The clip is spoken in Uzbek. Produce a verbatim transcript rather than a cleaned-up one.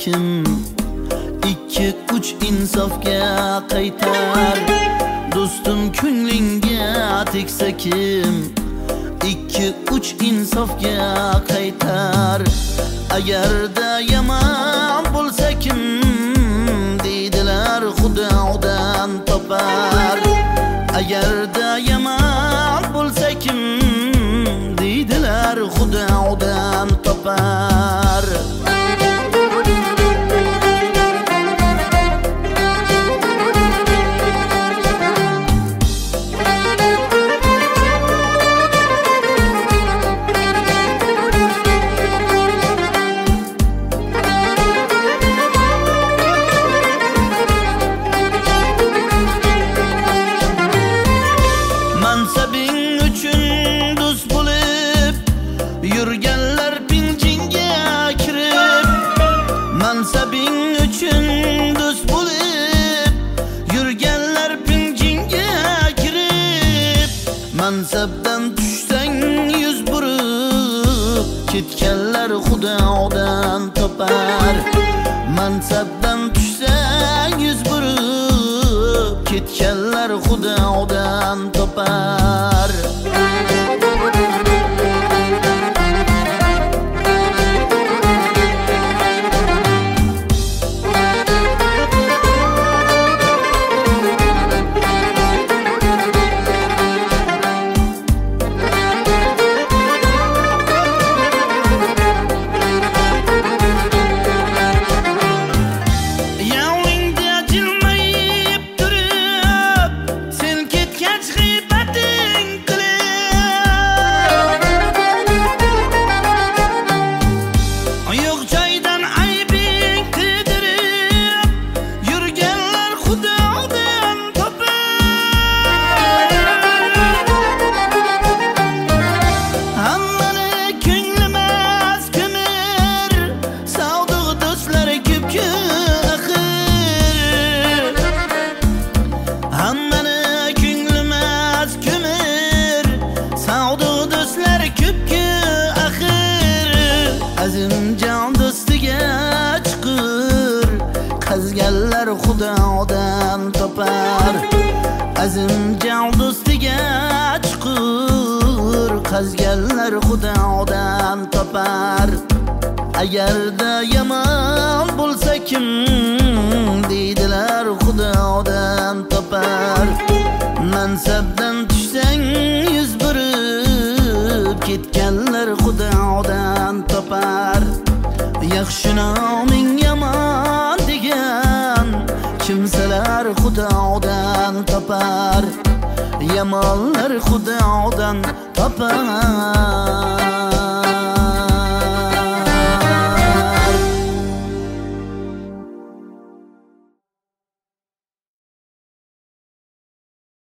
kim ikki uch insofga qaytar. Do'stim ko'nglingga tegsa kim ikki uch insofga qaytar. Agarda yomon bo'lsa kim deydilar Xudodan topar. Agarda yomon bo'lsa kim deydilar Xudodan topar. Mansabing uchun do'st bo'lib yurganlar pinjingga kirib. Mansabing uchun do'st bo'lib yurganlar pinjingga kirib. Mansabdan tushsang yuz burib ketganlar Xudodan topar. Mansabdan tushsang yuz burib ketganlar Xudodan topar. Azimjon do'stiga chiqir qazganlar Xudodan topar. Azimjon do'stiga chiqir qazganlar Xudodan topar. Agarda yomon bo'lsa kim deydilar Xudodan topar. Mansabdan tushsang yuz burib ketganlar Xudodan topar. Yaxshi noming yomon degan kimsalar Xudodan topar. Yomonlar Xudodan topar.